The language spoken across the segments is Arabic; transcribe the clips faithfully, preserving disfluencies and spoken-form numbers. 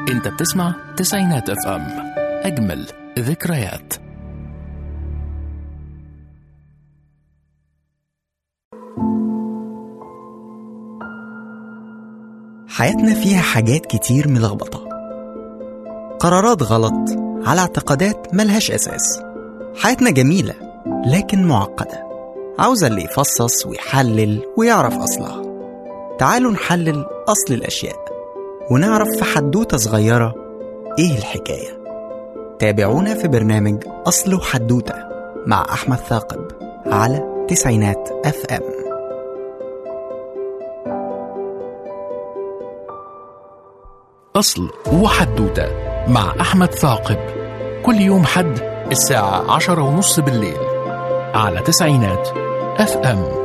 انت بتسمع تسعينات اف ام، اجمل ذكريات. حياتنا فيها حاجات كتير ملخبطة، قرارات غلط على اعتقادات ملهاش أساس. حياتنا جميلة لكن معقدة، عاوزة اللي يفصص ويحلل ويعرف أصلها. تعالوا نحلل أصل الأشياء ونعرف في حدوتة صغيرة إيه الحكاية. تابعونا في برنامج أصل وحدوتة مع أحمد ثاقب على تسعينات اف ام. أصل وحدوتة مع أحمد ثاقب، كل يوم حد الساعة عشرة ونص بالليل على تسعينات اف ام.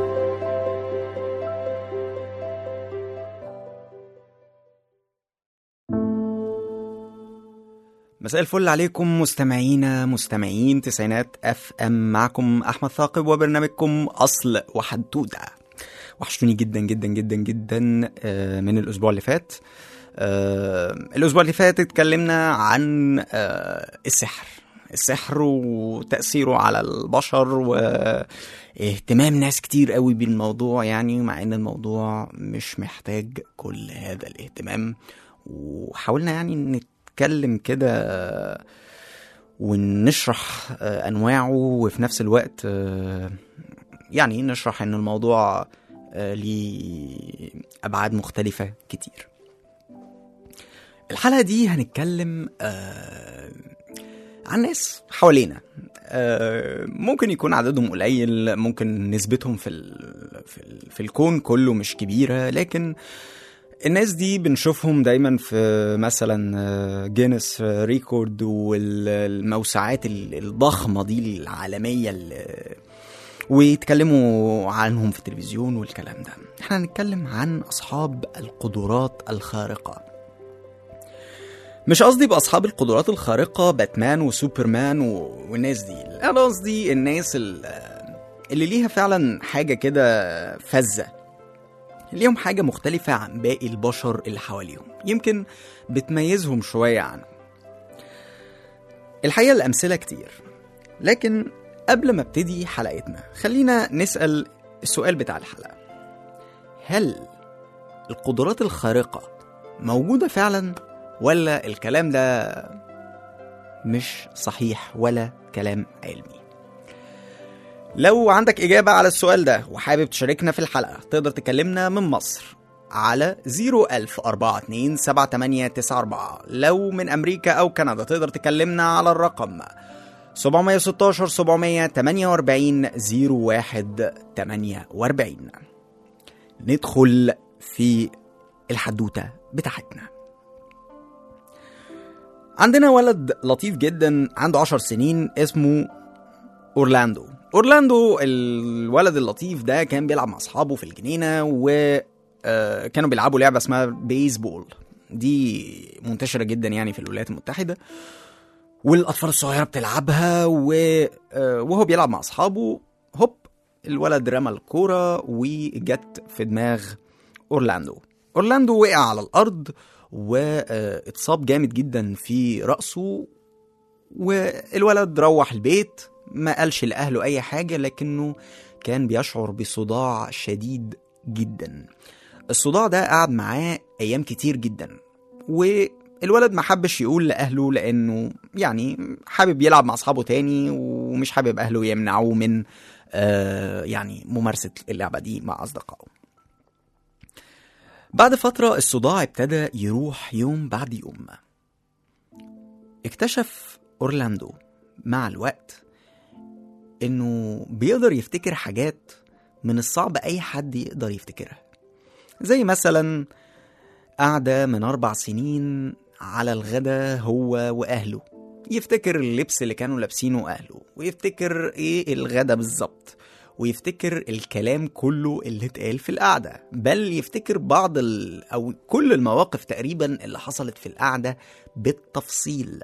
مساء الفل عليكم مستمعينا مستمعين تسعينات اف ام، معكم احمد ثاقب وبرنامجكم اصل وحدوتة. وحشتوني جدا جدا جدا جدا من الاسبوع اللي فات. الاسبوع اللي فات اتكلمنا عن السحر السحر وتأثيره على البشر واهتمام ناس كتير قوي بالموضوع، يعني مع ان الموضوع مش محتاج كل هذا الاهتمام. وحاولنا يعني نتكلم كده ونشرح أنواعه، وفي نفس الوقت يعني نشرح أن الموضوع ليه أبعاد مختلفة كتير. الحلقة دي هنتكلم عن ناس حوالينا، ممكن يكون عددهم قليل، ممكن نسبتهم في في الكون كله مش كبيرة، لكن الناس دي بنشوفهم دايما في مثلا جينيس ريكورد والموسوعات الضخمة دي العالمية، ويتكلموا عنهم في التلفزيون والكلام ده. احنا هنتكلم عن أصحاب القدرات الخارقة. مش قصدي بأصحاب القدرات الخارقة باتمان وسوبرمان والناس دي، أنا قصدي الناس اللي ليها فعلا حاجة كده فزة، ليهم حاجة مختلفة عن باقي البشر اللي حواليهم، يمكن بتميزهم شوية عنهم. الحقيقة الأمثلة كتير، لكن قبل ما ابتدي حلقتنا خلينا نسأل السؤال بتاع الحلقة: هل القدرات الخارقة موجودة فعلا، ولا الكلام ده مش صحيح ولا كلام علمي؟ لو عندك إجابة على السؤال ده وحابب تشاركنا في الحلقة، تقدر تكلمنا من مصر على صفر ألف أربعة اتنين سبعة تمانية تسعة أربعة. لو من أمريكا أو كندا تقدر تكلمنا على الرقم سبعة ستة عشر سبعمية تمانية وأربعين صفر واحد تمانية وأربعين. ندخل في الحدوتة بتاعتنا. عندنا ولد لطيف جدا عنده عشر سنين اسمه أورلاندو. أورلاندو الولد اللطيف ده كان بيلعب مع أصحابه في الجنينة، وكانوا بيلعبوا لعبة اسمها بيسبول، دي منتشرة جدا يعني في الولايات المتحدة، والأطفال الصغيرة بتلعبها. وهو بيلعب مع أصحابه هوب الولد رمى الكورة وجت في دماغ أورلاندو. أورلاندو وقع على الأرض واتصاب جامد جدا في رأسه، والولد روح البيت ما قالش لأهله أي حاجة، لكنه كان بيشعر بصداع شديد جدا. الصداع ده قعد معاه أيام كتير جدا، والولد ما حبش يقول لأهله لأنه يعني حابب يلعب مع أصحابه تاني، ومش حابب أهله يمنعوه من آه يعني ممارسة اللعبة دي مع أصدقائه. بعد فترة الصداع ابتدى يروح يوم بعد يوم. اكتشف أورلاندو مع الوقت انه بيقدر يفتكر حاجات من الصعب اي حد يقدر يفتكرها، زي مثلا قعدة من اربع سنين على الغدا هو واهله، يفتكر اللبس اللي كانوا لابسينه اهله، ويفتكر ايه الغدا بالظبط، ويفتكر الكلام كله اللي اتقال في القعدة، بل يفتكر بعض ال... او كل المواقف تقريبا اللي حصلت في القعدة بالتفصيل.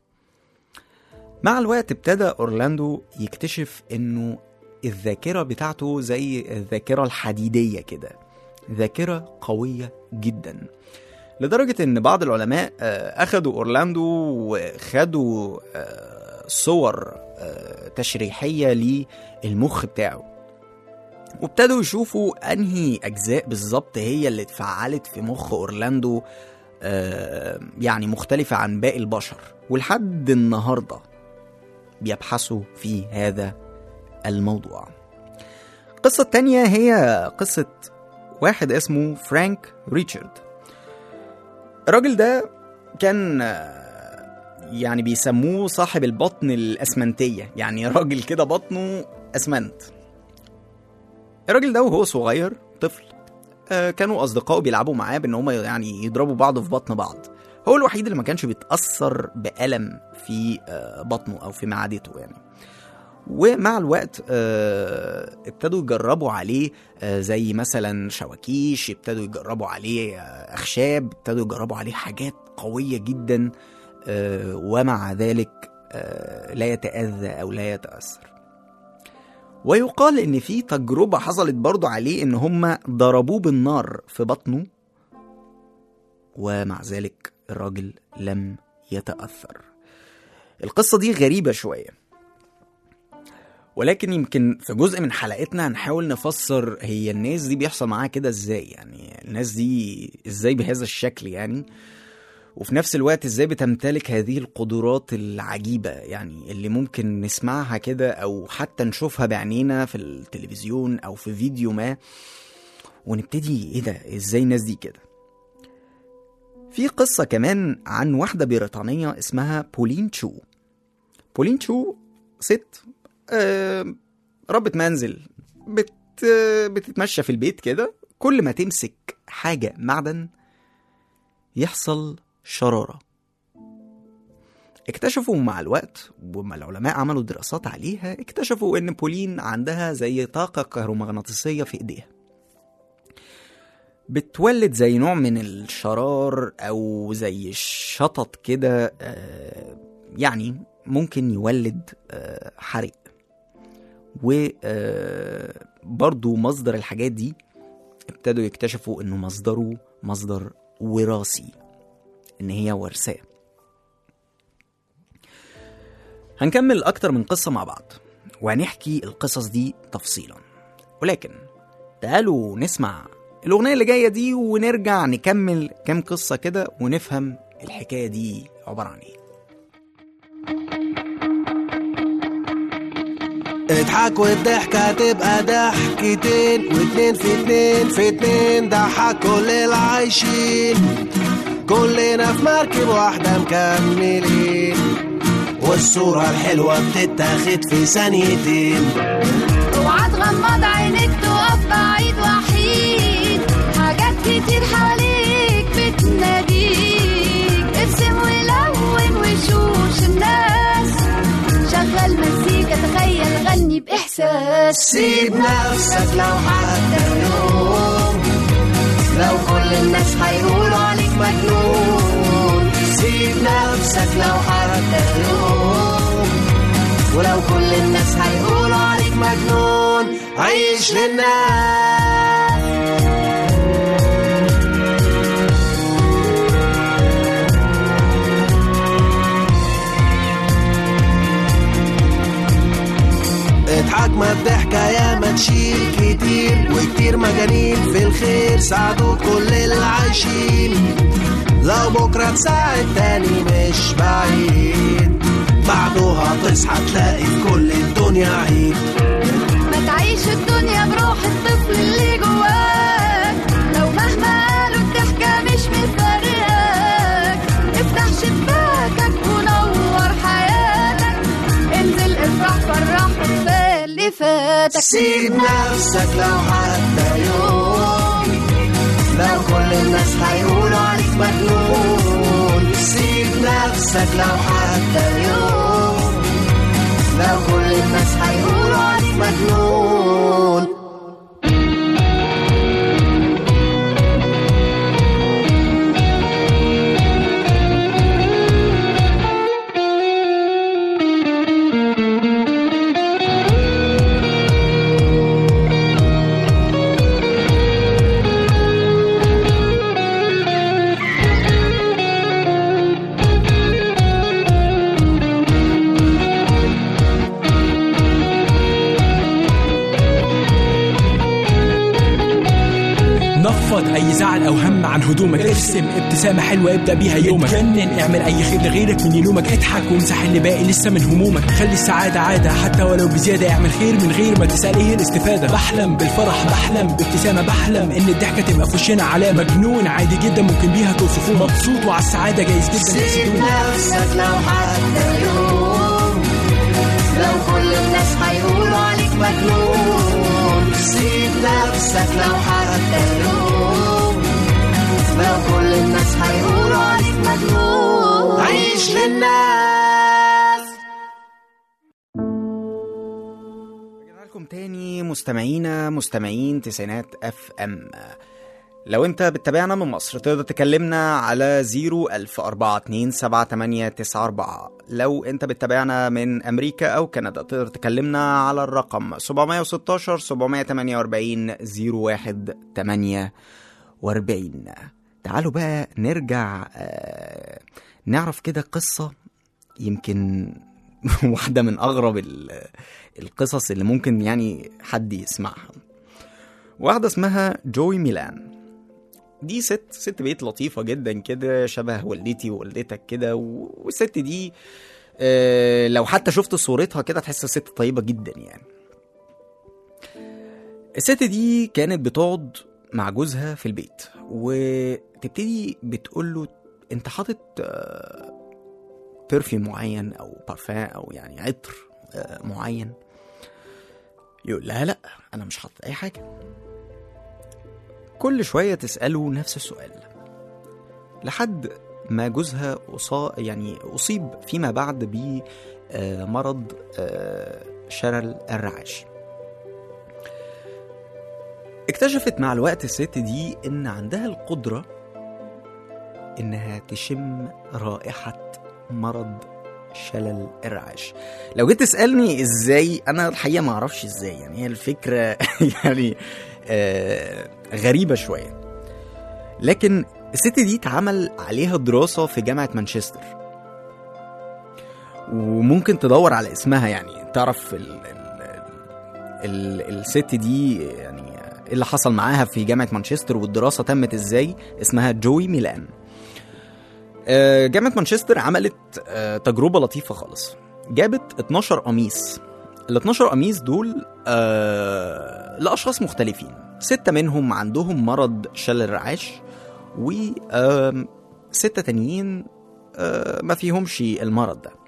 مع الوقت ابتدى أورلاندو يكتشف انه الذاكرة بتاعته زي الذاكرة الحديدية كده، ذاكرة قوية جدا. لدرجة ان بعض العلماء اخدوا اورلاندو وخدوا صور تشريحية للمخ بتاعه، وابتدوا يشوفوا انهي اجزاء بالظبط هي اللي اتفعلت في مخ اورلاندو يعني مختلفة عن باقي البشر، ولحد النهاردة بيبحثوا في هذا الموضوع. القصة التانية هي قصة واحد اسمه فرانك ريتشارد. الراجل ده كان يعني بيسموه صاحب البطن الأسمنتية، يعني راجل كده بطنه أسمنت. الراجل ده وهو صغير طفل كانوا أصدقائه بيلعبوا معاه بأن هم يعني يضربوا بعض في بطن بعض. هو الوحيد اللي ما كانش بيتأثر بألم في بطنه أو في معدته يعني. ومع الوقت ابتدوا يجربوا عليه زي مثلا شواكيش، ابتدوا يجربوا عليه أخشاب، ابتدوا يجربوا عليه حاجات قوية جدا، ومع ذلك لا يتأذى أو لا يتأثر. ويقال إن في تجربة حصلت برضو عليه إن هم ضربوه بالنار في بطنه، ومع ذلك الراجل لم يتأثر. القصة دي غريبة شوية، ولكن يمكن في جزء من حلقتنا هنحاول نفسر هي الناس دي بيحصل معاها كده ازاي، يعني الناس دي ازاي بهذا الشكل يعني، وفي نفس الوقت ازاي بتمتلك هذه القدرات العجيبة يعني اللي ممكن نسمعها كده او حتى نشوفها بعينينا في التلفزيون او في فيديو ما ونبتدي ايه ده، ازاي الناس دي كده. في قصة كمان عن واحدة بريطانية اسمها بولين تشو. بولين تشو ست آه ربة منزل بت بتتمشى في البيت كده، كل ما تمسك حاجة معدن يحصل شرارة. اكتشفوا مع الوقت وما العلماء عملوا دراسات عليها، اكتشفوا ان بولين عندها زي طاقة كهرومغناطيسية في ايديها بتولد زي نوع من الشرار او زي الشطط كده، آه يعني ممكن يولد آه حريق. وبرضو مصدر الحاجات دي ابتدوا يكتشفوا انه مصدره مصدر وراثي، ان هي ورثة. هنكمل اكتر من قصة مع بعض وهنحكي القصص دي تفصيلا، ولكن تعالوا نسمع الاغنية اللي جاية دي ونرجع نكمل كام قصة كده ونفهم الحكاية دي عبارة عن ايه. اضحك والضحكة تبقى ضحكتين، واتنين في اتنين في اتنين ضحك كل العايشين، كلنا في مركب واحدة مكملين، والصورة الحلوة بتتاخد في ثانيتين. اوعى تغمض عينيك تقف بعيد وحيد، حاجات كتير حواليك بتناديك، ارسم ولون وشوش الناس، شغل مزيكا تخيل غني بإحساس. سيب نفسك لو حتى يوم، لو كل الناس هيقولوا عليك مجنون، سيب نفسك لو حتى يوم، ولو كل الناس هيقولوا عليك مجنون، عيش للناس. اضحك ما الضحكة يا ما تشيل كتير، وكتير مجانين في الخير ساعدوا كل العايشين، لو بكرة تساعد تاني مش بعيد، بعدها تصحى تلاقي في كل الدنيا عيد. ما تعيش الدنيا بروح الطفل اللي جواك، لو مهما قالوا الضحكة مش مفارقاك، افتح شباكك ونور حياتك، انزل افرح فرح وكفاية اللي فاتك. سيب نفسك لو حتى يوم، لو كل الناس هيقولوا عليك مجنون، سيب نفسك لو حتى يوم، لو كل الناس هيقولوا عليك مجنون. نفض اي زعل او هم عن هدومك، ارسم ابتسامه حلوه ابدا بيها يومك، اتجنن اعمل اي خير لغيرك من يلومك، اضحك وامسح اللي باقي لسه من همومك، خلي السعاده عاده حتى ولو بزياده، اعمل خير من غير ما تسال ايه الاستفاده، بحلم بالفرح بحلم بابتسامه، بحلم ان الضحكه تبقى في وشنا علامه، مجنون عادي جدا ممكن بيها توصفوه، مبسوط وعلى السعاده جايز جدا سيب نفسك لو حتى يوم، لو كل الناس هيقولوا عليك مجنون، سيب نفسك لو حتى يوم، لو كل الناس هيقولوا عليك مجنون، عيش للناس. رجعنا لكم تاني مستمعينا مستمعين تسعينات اف ام. لو انت بتتابعنا من مصر تقدر تكلمنا على زيرو ألف أربعة اتنين سبعة تمانية تسعة أربعة. لو انت بتتابعنا من امريكا او كندا تقدر تكلمنا على الرقم سبعمية وستاشر سبعمية تمانية وأربعين زيرو واحد تمانية وأربعين. تعالوا بقى نرجع آه نعرف كده قصة يمكن واحدة من اغرب القصص اللي ممكن يعني حد يسمعها. واحدة اسمها جوي ميلان. دي ست ست بيت لطيفة جدا كده شبه والدتي ووالدتك كده، والست دي اه لو حتى شفت صورتها كده تحس ست طيبة جدا يعني. الست دي كانت بتقعد مع جوزها في البيت وتبتدي بتقوله انت حاطط اه برفيوم معين او بارفان او يعني عطر اه معين. يقول لها لا انا مش حاطط اي حاجة. كل شوية تسأله نفس السؤال لحد ما جوزها أصا يعني أصيب فيما بعد بمرض شلل الرعاش. اكتشفت مع الوقت الست دي إن عندها القدرة إنها تشم رائحة مرض شلل الرعاش. لو جيت تسألني إزاي، أنا الحقيقة ما أعرفش إزاي، يعني هي الفكرة يعني آه غريبة شوية. لكن الست دي اتعمل عليها دراسة في جامعة مانشستر، وممكن تدور على اسمها يعني تعرف ال ال ال الست دي يعني ايه اللي حصل معاها في جامعة مانشستر والدراسة تمت ازاي. اسمها جوي ميلان. آه جامعة مانشستر عملت آه تجربة لطيفة خالص. جابت اتناشر قميص. ال اتناشر قميص دول آه لأشخاص مختلفين. ستة منهم عندهم مرض شلل الرعاش، وستة تانيين آه ما فيهمش المرض ده.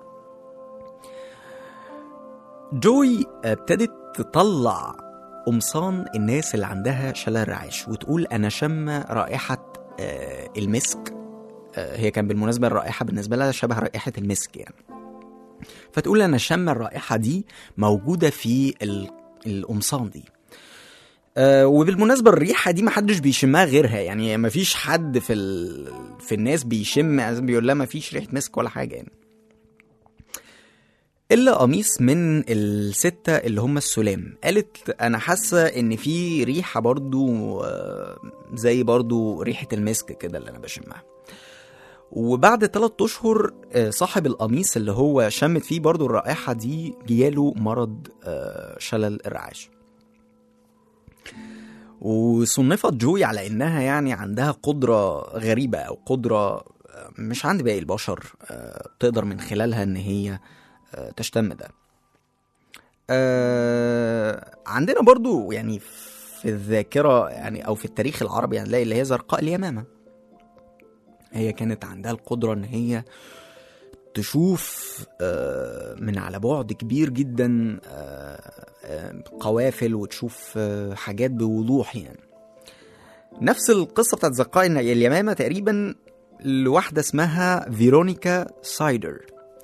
جوي ابتدت تطلع قمصان الناس اللي عندها شلل الرعاش وتقول أنا شم رائحة آه المسك. آه هي كان بالمناسبة الرائحة بالنسبة لها شبه رائحة المسك يعني. فتقول أنا شم الرائحة دي موجودة في القمصان دي. أه وبالمناسبة الريحة دي محدش بيشمها غيرها، يعني مفيش حد في ال... في الناس بيشم بيقول لها مفيش ريحة مسك ولا حاجة يعني. إلا قميص من الستة اللي هم السلام قالت أنا حاسة إن في ريحة برضو زي برضو ريحة المسك كده اللي أنا بشمها. وبعد ثلاثة أشهر صاحب القميص اللي هو شمت فيه برضو الرائحة دي جياله مرض شلل الرعاش. وصنفت جوي على إنها يعني عندها قدرة غريبة أو قدرة مش عند باقي البشر تقدر من خلالها إن هي تشتم ده. عندنا برضو يعني في الذاكرة يعني أو في التاريخ العربي يعني نلاقي اللي هي زرقاء اليمامة. هي كانت عندها القدرة ان هي تشوف من على بعد كبير جدا قوافل وتشوف حاجات بوضوح يعني. نفس القصة بتاعت زرقاء اليمامة تقريبا لواحدة اسمها فيرونيكا سايدر.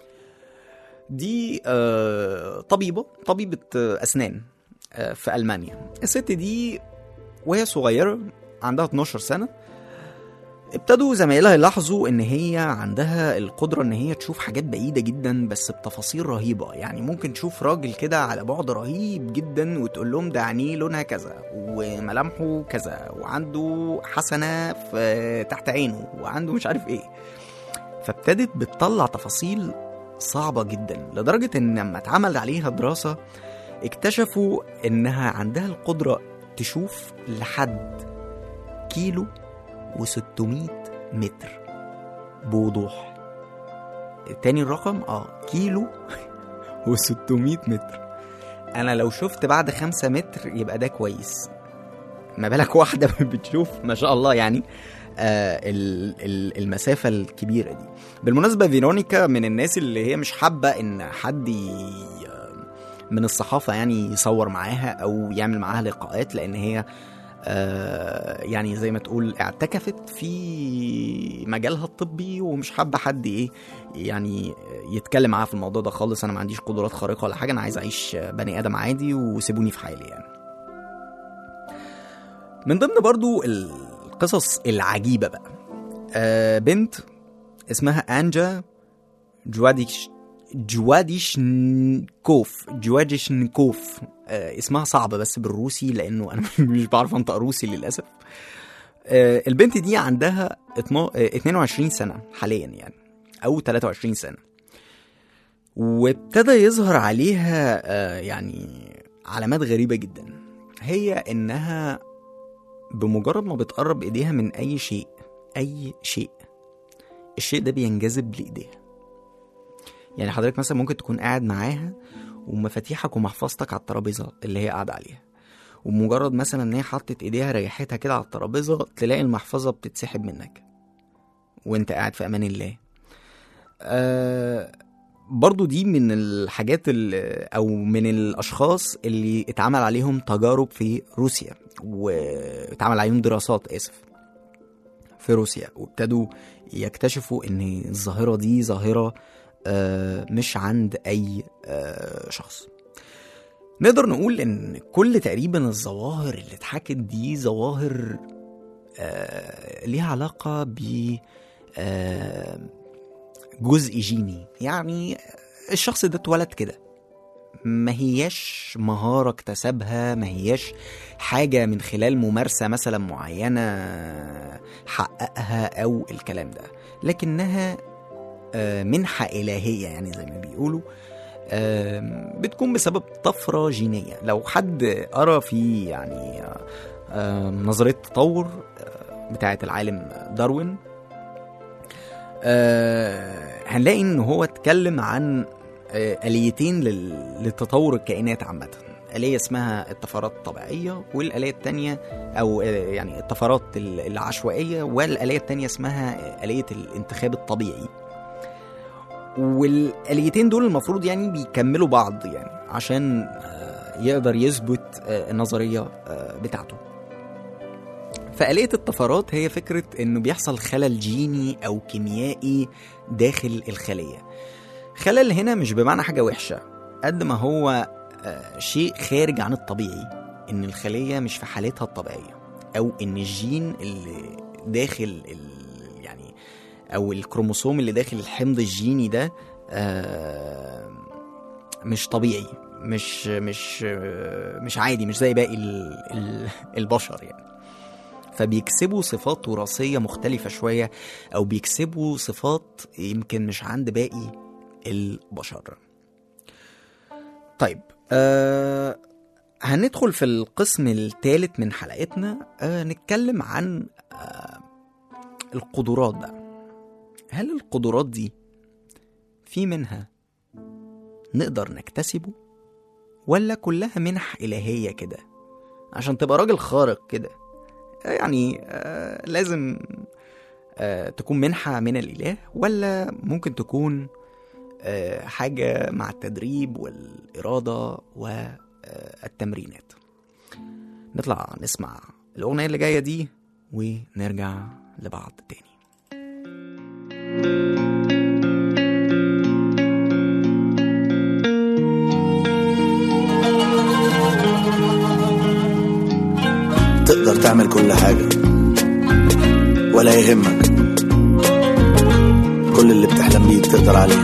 دي طبيبة طبيبة أسنان في ألمانيا. الست دي وهي صغيرة عندها اتناشر سنة ابتدوا زمايلها يلاحظوا ان هي عندها القدرة ان هي تشوف حاجات بعيدة جدا بس بتفاصيل رهيبة. يعني ممكن تشوف راجل كده على بعد رهيب جدا وتقول لهم ده عينيه لونها كذا وملامحه كذا وعنده حسنة في تحت عينه وعنده مش عارف ايه. فابتدت بتطلع تفاصيل صعبة جدا لدرجة ان لما اتعمل عليها دراسة اكتشفوا انها عندها القدرة تشوف لحد كيلو وستمائة متر بوضوح. تاني الرقم اه كيلو وستمائة متر. انا لو شفت بعد خمسة متر يبقى ده كويس، ما بالك واحدة بتشوف ما شاء الله يعني آه المسافة الكبيرة دي. بالمناسبة فيرونيكا من الناس اللي هي مش حابة ان حد من الصحافة يعني يصور معاها او يعمل معاها لقاءات، لان هي آه يعني زي ما تقول اعتكفت في مجالها الطبي ومش حابة حد ايه يعني يتكلم معاها في الموضوع ده خالص. انا ما عنديش قدرات خارقة ولا حاجة، انا عايز اعيش بني ادم عادي وسيبوني في حالي يعني. من ضمن برضو القصص العجيبة بقى آه بنت اسمها أنجا جواديش جواديشنكوف جواديشنكوف آه اسمها صعب بس بالروسي لأنه أنا مش بعرف أنطق روسي للأسف. آه البنت دي عندها اثنين وعشرين سنة حاليا يعني أو ثلاثة وعشرين سنة، وابتدى يظهر عليها آه يعني علامات غريبة جدا. هي إنها بمجرد ما بتقرب ايديها من اي شيء اي شيء الشيء ده بينجذب لايديها. يعني حضرتك مثلا ممكن تكون قاعد معاها ومفاتيحك ومحفظتك على الترابيزه اللي هي قاعده عليها، ومجرد مثلا ان هي حطت ايديها ريحتها كده على الترابيزه تلاقي المحفظه بتتسحب منك وانت قاعد في امان الله. آه برضو دي من الحاجات او من الاشخاص اللي اتعمل عليهم تجارب في روسيا واتعمل عليهم دراسات اسف في روسيا، وابتدوا يكتشفوا ان الظاهرة دي ظاهرة مش عند اي شخص. نقدر نقول ان كل تقريبا الظواهر اللي اتحكت دي ظواهر ليها علاقة ب جزء جيني، يعني الشخص ده اتولد كده، ما هياش مهارة اكتسبها، ما هياش حاجة من خلال ممارسة مثلا معينة حققها أو الكلام ده، لكنها منحة إلهية يعني زي ما بيقولوا، بتكون بسبب طفرة جينية. لو حد قرأ في يعني نظرية التطور بتاعة العالم داروين هنلاقي إن هو اتكلم عن آليتين للتطور الكائنات عامة، آلية اسمها الطفرات الطبيعية، والآلية التانية أو يعني الطفرات العشوائية، والآلية التانية اسمها آلية الانتخاب الطبيعي. والآليتين دول المفروض يعني بيكملوا بعض يعني عشان يقدر يثبت النظرية بتاعته. فآلية الطفرات هي فكرة إنه بيحصل خلل جيني أو كيميائي داخل الخلية. خلل هنا مش بمعنى حاجة وحشة قد ما هو شيء خارج عن الطبيعي، إن الخلية مش في حالتها الطبيعية، أو إن الجين اللي داخل يعني أو الكروموسوم اللي داخل الحمض الجيني ده مش طبيعي، مش مش مش عادي، مش زي باقي البشر يعني. فبيكسبوا صفات وراثية مختلفة شوية، أو بيكسبوا صفات يمكن مش عند باقي البشر. طيب آه هندخل في القسم الثالث من حلقتنا، آه نتكلم عن آه القدرات بقى. هل القدرات دي في منها نقدر نكتسبه، ولا كلها منح إلهية كده عشان تبقى راجل خارق كده؟ يعني آه لازم آه تكون منحة من الإله، ولا ممكن تكون آه حاجة مع التدريب والإرادة والتمرينات؟ نطلع نسمع الأغنية اللي جاية دي ونرجع لبعض تاني. تقدر تعمل كل حاجة ولا يهمك، كل اللي بتحلم بيه تقدر عليه.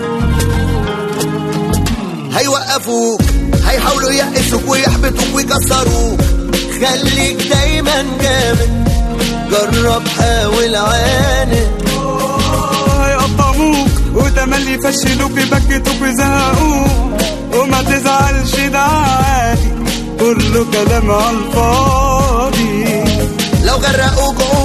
هيوقفوك، هيحاولوا يقسوك ويحبطوك ويكسروك، خليك دايما جامد، جرب حاول عاند. هيقطعوك وتملي يفشلوك يبكتوك ويزهقوك، وما تزعلش ده عادي، كله كلام على الفاضي. لو غرقوك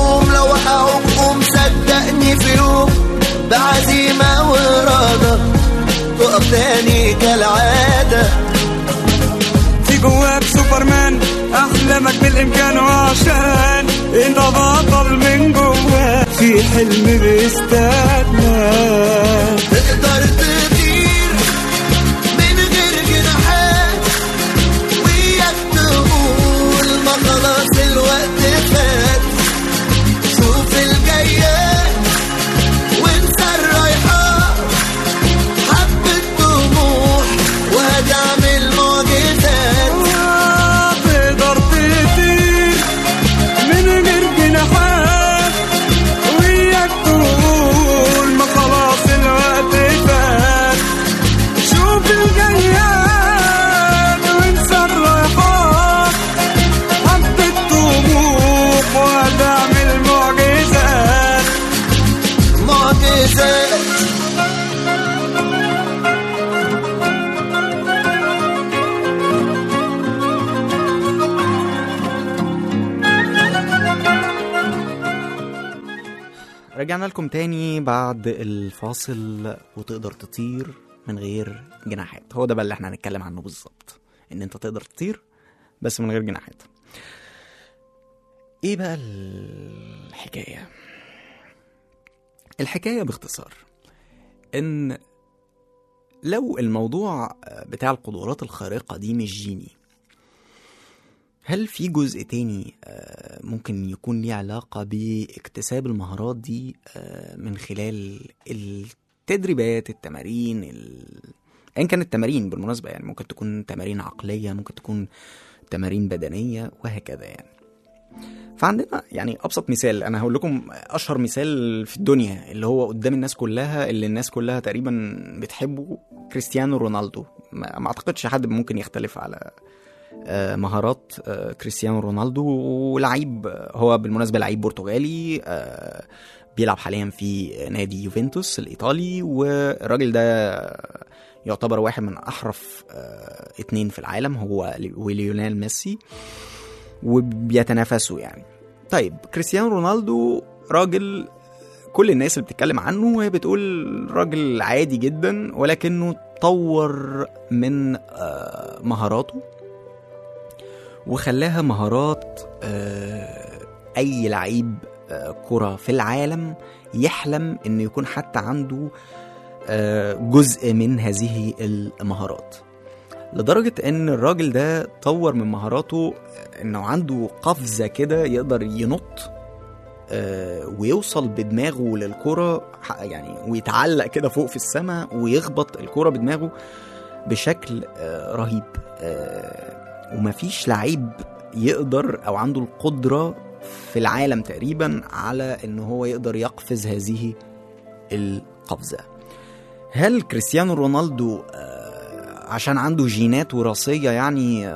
وإن كان عشان انت بطل من جوا في حلم بيستنى. تقدر تطير من غير جناحات وياك تقول ما خلاص الوقت فات. شوف الجايات وانسى الرايحات، حبة طموح وهتعمل معجزات. تقدر تطير من غير جناحات وياك تقول ما خلاص الوقت فات. شوف الجايات وانسى الرايحات، حبة طموح وهتعمل معجزات معجزات. رجعنا لكم تاني بعد الفاصل. وتقدر تطير من غير جناحات، هو ده بقى اللي احنا هنتكلم عنه بالظبط، ان انت تقدر تطير بس من غير جناحات. ايه بقى الحكاية؟ الحكاية باختصار ان لو الموضوع بتاع القدرات الخارقة دي مش جيني، هل في جزء تاني ممكن يكون ليه علاقة باكتساب المهارات دي من خلال التدريبات، التمارين، ال... أين كانت التمارين بالمناسبة، يعني ممكن تكون تمارين عقلية، ممكن تكون تمارين بدنية وهكذا يعني. فعندنا يعني أبسط مثال، أنا هقول لكم أشهر مثال في الدنيا اللي هو قدام الناس كلها، اللي الناس كلها تقريبا بتحبه، كريستيانو رونالدو. ما أعتقدش حد ممكن يختلف على مهارات كريستيانو رونالدو. ولعيب، هو بالمناسبة لعيب برتغالي بيلعب حاليا في نادي يوفنتوس الإيطالي، والراجل ده يعتبر واحد من أحرف اتنين في العالم، هو وليونيل ميسي، وبيتنافسوا يعني. طيب كريستيانو رونالدو راجل كل الناس اللي بتتكلم عنه وهي بتقول راجل عادي جدا، ولكنه طور من مهاراته وخلاها مهارات أي لعيب كرة في العالم يحلم إنه يكون حتى عنده جزء من هذه المهارات، لدرجة إن الراجل ده طور من مهاراته إنه عنده قفزة كده يقدر ينط ويوصل بدماغه للكرة يعني، ويتعلق كده فوق في السماء ويخبط الكرة بدماغه بشكل رهيب. ومفيش لعيب يقدر أو عنده القدرة في العالم تقريبا على إنه هو يقدر يقفز هذه القفزة. هل كريستيانو رونالدو عشان عنده جينات وراثية يعني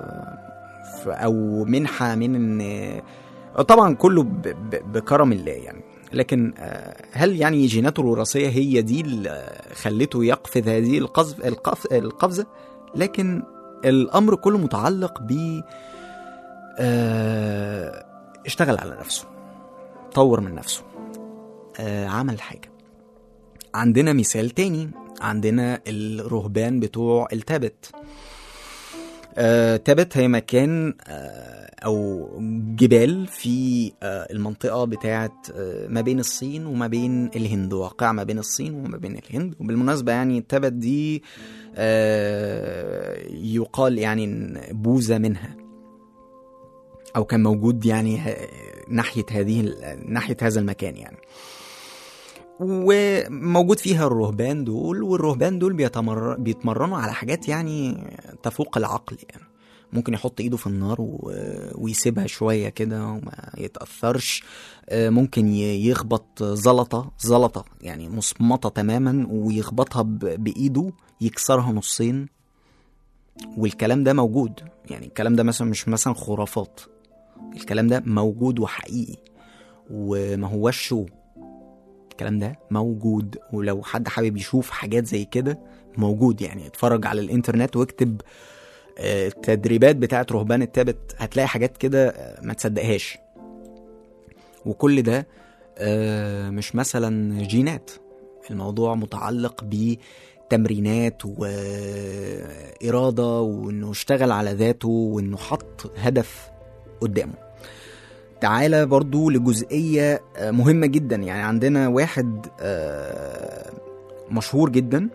أو منحة من إن طبعا كله بكرم الله يعني، لكن هل يعني جيناته الوراثية هي دي اللي خلته يقفز هذه القفز القفزة؟ لكن الأمر كله متعلق ب اشتغل على نفسه، طور من نفسه، عمل حاجة. عندنا مثال تاني، عندنا الرهبان بتوع التابت. تابت هي مكان أو جبال في المنطقة بتاعت ما بين الصين وما بين الهند، واقع ما بين الصين وما بين الهند. وبالمناسبة يعني تابت دي يقال يعني بوذا منها أو كان موجود يعني ناحية هذه ناحية هذا المكان يعني، وموجود فيها الرهبان دول. والرهبان دول بيتمر... بيتمرنوا على حاجات يعني تفوق العقل يعني. ممكن يحط ايده في النار و... ويسيبها شوية كده وما يتأثرش. ممكن يخبط زلطة زلطة يعني مصمطة تماما ويخبطها ب... بإيده يكسرها نصين. والكلام ده موجود يعني، الكلام ده مثلا مش مثلا خرافات، الكلام ده موجود وحقيقي وما هوش شو، الكلام ده موجود. ولو حد حابب يشوف حاجات زي كده موجود يعني، اتفرج على الانترنت واكتب التدريبات بتاعت رهبان التابت، هتلاقي حاجات كده ما تصدقهاش. وكل ده مش مثلا جينات، الموضوع متعلق بتمرينات وإرادة، وإنه اشتغل على ذاته، وإنه حط هدف قدامه. تعالى برضو لجزئية مهمة جدا. يعني عندنا واحد مشهور جدا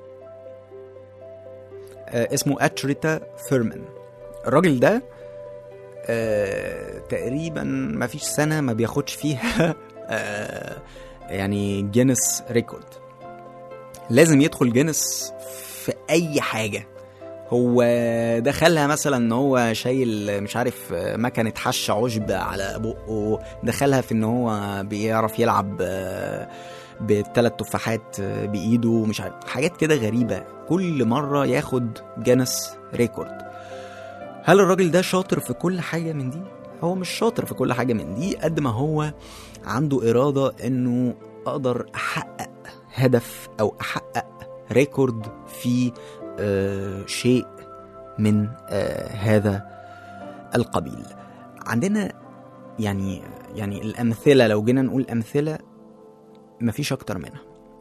اسمه أتشريتا فيرمان. الراجل ده تقريبا ما فيش سنة ما بياخدش فيها يعني جينيس ريكورد. لازم يدخل جينيس في أي حاجة. هو دخلها مثلا ان هو شايل مش عارف مكنة حش عشب على بقه، دخلها في ان هو بيعرف يلعب بثلاث تفاحات بايده، مش عارف حاجات كده غريبة. كل مرة ياخد جينيس ريكورد. هل الراجل ده شاطر في كل حاجة من دي؟ هو مش شاطر في كل حاجة من دي قد ما هو عنده إرادة انه اقدر احقق هدف او احقق ريكورد في آه شيء من آه هذا القبيل. عندنا يعني يعني الأمثلة، لو جينا نقول أمثلة مفيش أكتر منها.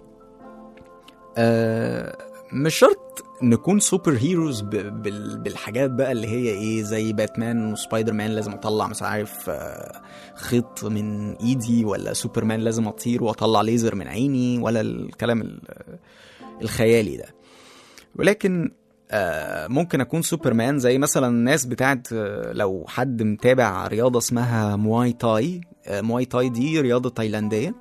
آه مش شرط نكون سوبر هيروز بالحاجات بقى اللي هي ايه زي باتمان وسبايدر مان لازم اطلع مش عارف آه خيط من ايدي، ولا سوبرمان لازم اطير واطلع ليزر من عيني، ولا الكلام الخيالي ده. ولكن آه ممكن اكون سوبرمان زي مثلا الناس بتاعت آه لو حد متابع رياضة اسمها مواي تاي. آه مواي تاي دي رياضة تايلاندية،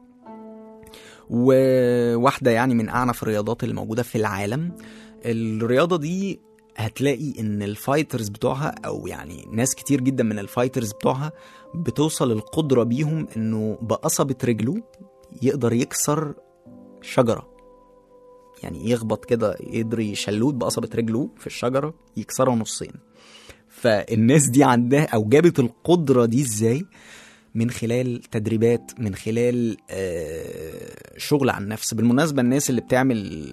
وواحدة يعني من اعنف الرياضات اللي موجودة في العالم. الرياضة دي هتلاقي ان الفايترز بتوعها او يعني ناس كتير جدا من الفايترز بتوعها بتوصل القدرة بيهم انه بقصبة رجله يقدر يكسر شجرة. يعني يخبط كده يدري شلوت بقصبة رجله في الشجرة يكسرها نصين. فالناس دي عندها او جابت القدرة دي ازاي؟ من خلال تدريبات، من خلال شغل عن النفس. بالمناسبة الناس اللي بتعمل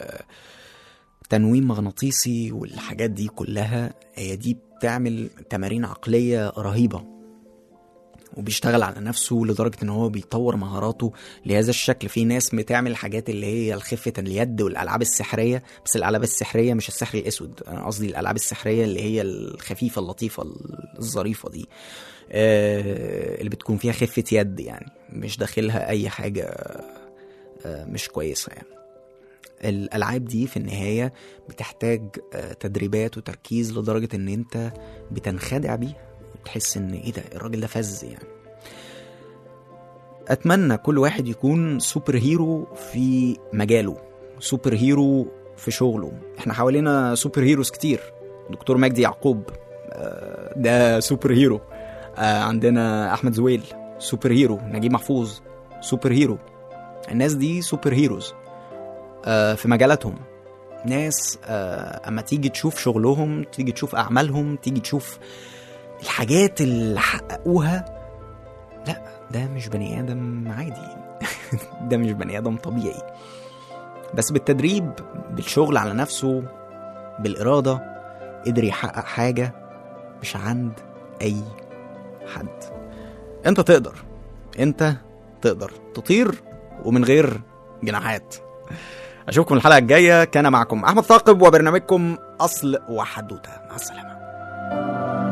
تنويم مغناطيسي والحاجات دي كلها هي دي بتعمل تمارين عقلية رهيبة، وبيشتغل على نفسه لدرجة ان هو بيطور مهاراته لهذا الشكل. في ناس بتعمل حاجات اللي هي الخفة اليد والألعاب السحرية، بس الألعاب السحرية مش السحر الأسود، أنا قصدي الألعاب السحرية اللي هي الخفيفة اللطيفة الظريفة دي آه اللي بتكون فيها خفة يد، يعني مش داخلها أي حاجة آه مش كويسة. يعني الألعاب دي في النهاية بتحتاج آه تدريبات وتركيز لدرجة ان انت بتنخدع بيها تحس ان ايه ده الراجل ده فز. يعني اتمنى كل واحد يكون سوبر هيرو في مجاله، سوبر هيرو في شغله. احنا حوالينا سوبر هيروز كتير. دكتور مجدي يعقوب ده سوبر هيرو، عندنا احمد زويل سوبر هيرو، نجيب محفوظ سوبر هيرو. الناس دي سوبر هيروز في مجالاتهم. ناس اما تيجي تشوف شغلهم، تيجي تشوف اعمالهم، تيجي تشوف الحاجات اللي حققوها، لا ده مش بني آدم عادي ده مش بني آدم طبيعي. بس بالتدريب، بالشغل على نفسه، بالإرادة، قدر يحقق حاجة مش عند أي حد. أنت تقدر، أنت تقدر تطير ومن غير جناحات. أشوفكم الحلقة الجاية. كان معكم أحمد ثاقب وبرنامجكم أصل وحدوتة. مع السلامة.